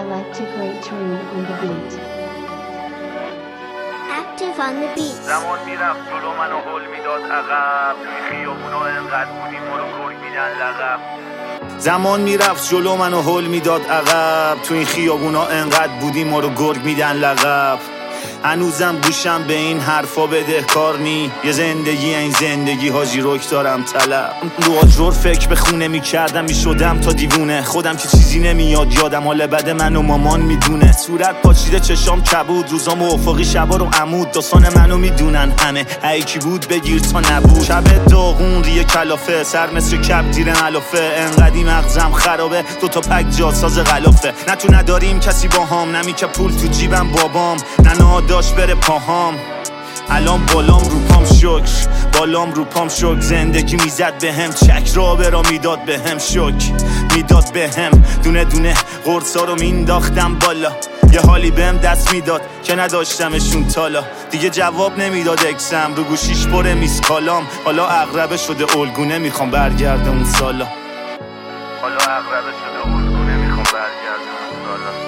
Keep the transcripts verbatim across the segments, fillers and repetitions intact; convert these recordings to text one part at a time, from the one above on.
Electric Room on the beat. Active on the beat. زمان میرفت جلو منو هل میداد عقب، توی خیابونا انقدر بودیم ما رو گرگ میدن لقب. زمان میرفت جلو منو هل میداد عقب، تو این خیابونا انقدر بودیم ما رو گرگ میدن لقب. هنوزم گوشم به این حرفا بدهکار نی، یه زندگی این زندگی حاجی رک دارم طلب. رو آجرور فکر به خونه میکردم میشدم تا دیوونه، خودم که چیزی نمیاد یادم، حال بد من و مامان میدونه. صورت پاچیده چشام کبود، روزام و افقی شبا رو عمود، داستان منو میدونن همه، ایکی بود بگیر تا نبود. شب داغون ریه کلافه، سر مثل کپ دیر ملافه، انقدی مغزم خرابه دوتا پک جاساز غلافه. نه تو نداریم کسی باهام، نمی که پول تو جیبم بابام، نه داشت بره پاهام. الان بالام رو پام شکر، بالام رو پام شکر، زندگی میزد به هم چک، را برا میداد به هم شک، میداد به هم دونه دونه قرصا رو مینداختم بالا، یه حالی بهم دست میداد که نداشتمشون تالا. دیگه جواب نمیداد اکسم، رو گوشیش پره میسکالام، حالا اغربه شده الگونه میخوام برگرده اون سالا، حالا اغربه شده الگونه میخوام برگرده اون سالا.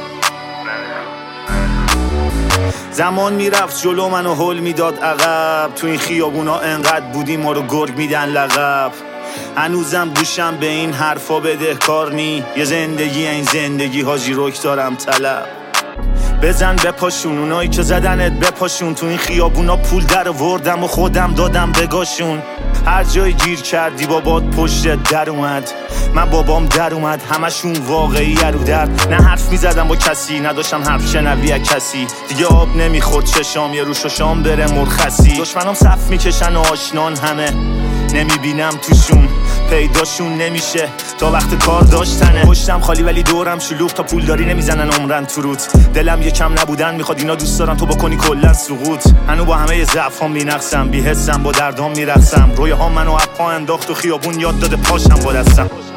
زمان میرفت جلو منو هل میداد عقب، تو این خیابونا انقدر بودیم ما رو گرگ میدن لقب. هنوزم گوشم به این حرفا بدهکار نی، یه زندگی این زندگی حاجی رک دارم طلب. بزن بپاشون اونایی که زدنت بپاشون، تو این خیابونا پول در آوردم و خودم دادم بگاشون. هر جای گیر کردی بابات پشتت در اومد، من بابام در اومد، همشون واقعی رو درد. نه حرف میزدم با کسی، نداشتم حرف شنوی کسی، دیگه آب نمیخورد چشام، یه روش و شام بره مرخصی. دشمنام صف میکشن و آشنان همه، نمیبینم توشون، پیداشون نمیشه تا وقت کار داشتنه. پشتم خالی ولی دورم شلوغ، تا پول داری نمیزنن عمرن تو روت. دلم یکم نبودن میخواد، اینا دوست دارن تو بکنی کلن سقوط. هنو با همه ضعفام بینقصم، بی حسم با دردام میرقصم، روی ها منو اپا انداخت و خیابون یاد داده پاشم با دستم.